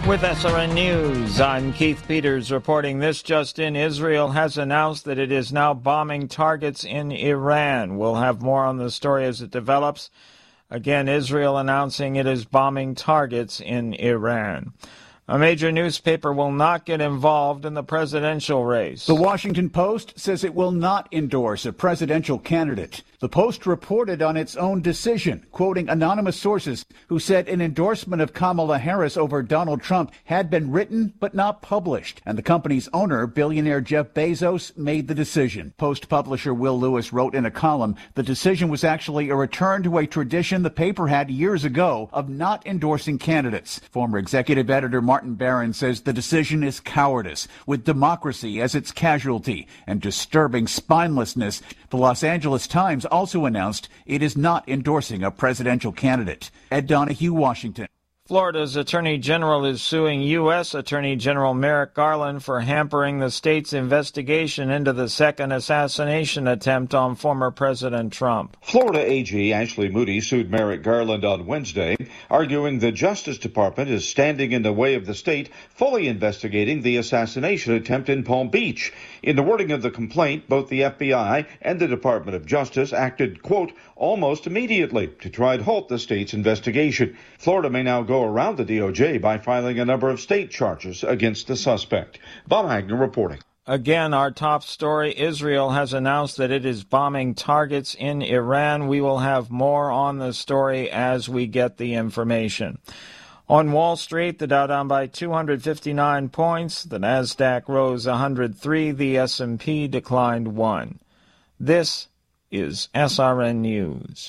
With SRN News, I'm Keith Peters reporting this just in. Israel has announced that it is now bombing targets in Iran. We'll have more on the story as it develops. Again, Israel announcing it is bombing targets in Iran. A major newspaper will not get involved in the presidential race. The Washington Post says it will not endorse a presidential candidate. The Post reported on its own decision, quoting anonymous sources who said an endorsement of Kamala Harris over Donald Trump had been written but not published. And the company's owner, billionaire Jeff Bezos, made the decision. Post publisher Will Lewis wrote in a column, the decision was actually a return to a tradition the paper had years ago of not endorsing candidates. Former executive editor Martin Barron says the decision is cowardice, with democracy as its casualty, and disturbing spinelessness. The Los Angeles Times also announced it is not endorsing a presidential candidate. Ed Donahue, Washington. Florida's Attorney General is suing U.S. Attorney General Merrick Garland for hampering the state's investigation into the second assassination attempt on former President Trump. Florida AG Ashley Moody sued Merrick Garland on Wednesday, arguing the Justice Department is standing in the way of the state fully investigating the assassination attempt in Palm Beach. In the wording of the complaint, both the FBI and the Department of Justice acted, quote, almost immediately to try to halt the state's investigation. Florida may now go around the DOJ by filing a number of state charges against the suspect. Bob Wagner reporting. Again, our top story, Israel has announced that it is bombing targets in Iran. We will have more on the story as we get the information. On Wall Street, the Dow down by 259 points, the Nasdaq rose 103, the S&P declined 1. This is SRN News.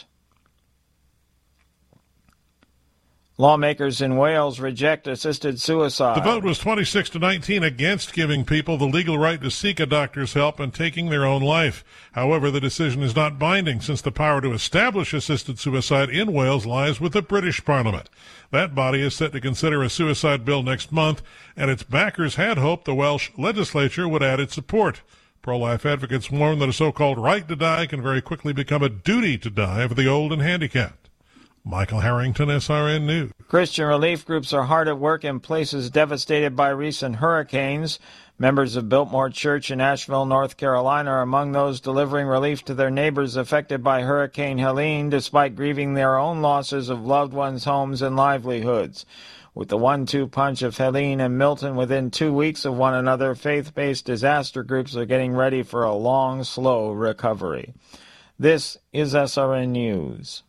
Lawmakers in Wales reject assisted suicide. The vote was 26-19 against giving people the legal right to seek a doctor's help and taking their own life. However, the decision is not binding since the power to establish assisted suicide in Wales lies with the British Parliament. That body is set to consider a suicide bill next month, and its backers had hoped the Welsh legislature would add its support. Pro-life advocates warn that a so-called right to die can very quickly become a duty to die for the old and handicapped. Michael Harrington, SRN News. Christian relief groups are hard at work in places devastated by recent hurricanes. Members of Biltmore Church in Asheville, North Carolina, are among those delivering relief to their neighbors affected by Hurricane Helene, despite grieving their own losses of loved ones' homes and livelihoods. With the 1-2 punch of Helene and Milton within 2 weeks of one another, faith-based disaster groups are getting ready for a long, slow recovery. This is SRN News.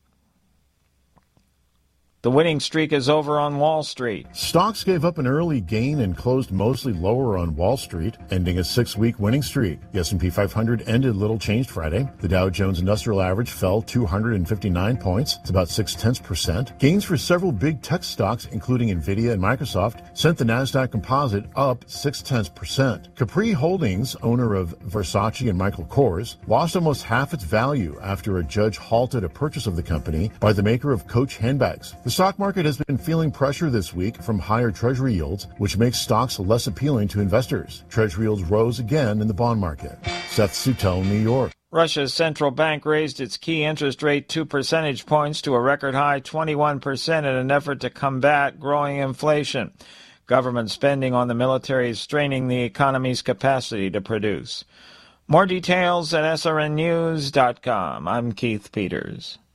The winning streak is over on Wall Street. Stocks gave up an early gain and closed mostly lower on Wall Street, ending a 6-week winning streak. The S&P 500 ended little changed Friday. The Dow Jones Industrial Average fell 259 points. It's about 0.6%. Gains for several big tech stocks, including Nvidia and Microsoft, sent the Nasdaq Composite up 0.6%. Capri Holdings, owner of Versace and Michael Kors, lost almost half its value after a judge halted a purchase of the company by the maker of Coach handbags. The stock market has been feeling pressure this week from higher Treasury yields, which makes stocks less appealing to investors. Treasury yields rose again in the bond market. Seth Sutel, New York. Russia's central bank raised its key interest rate 2 percentage points to a record high 21% in an effort to combat growing inflation. Government spending on the military is straining the economy's capacity to produce. More details at srnnews.com. I'm Keith Peters.